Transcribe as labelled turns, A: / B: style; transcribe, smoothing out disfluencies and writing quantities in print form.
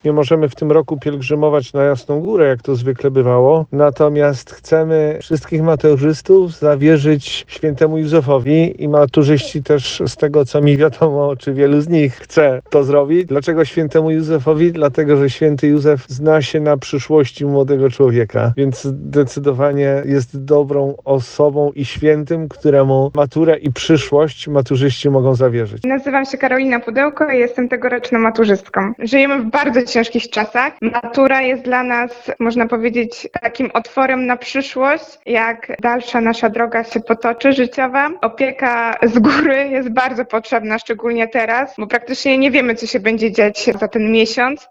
A: nie możemy w tym roku pielgrzymować na Jasną Górę, jak to zwykle bywało. Natomiast chcemy wszystkich maturzystów zawierzyć świętemu Józefowi i maturzyści też, z tego co mi wiadomo, czy wielu z nich chce to zrobić. Dlaczego świętemu Józefowi? Dlatego, że święty Józef zna się na przyszłości młodego człowieka, więc zdecydowanie jest dobrą osobą i świętym, któremu maturę i przyszłość maturzyści mogą zawierzyć.
B: Nazywam się Karolina Pudełko i jestem tegoroczną maturzystką. Żyjemy w bardzo ciężkich czasach. Matura jest dla nas, można powiedzieć, takim otworem na przyszłość, jak dalsza nasza droga się potoczy życiowa. Opieka z góry jest bardzo potrzebna, szczególnie teraz, bo praktycznie nie wiemy, co się będzie dziać za ten miesiąc.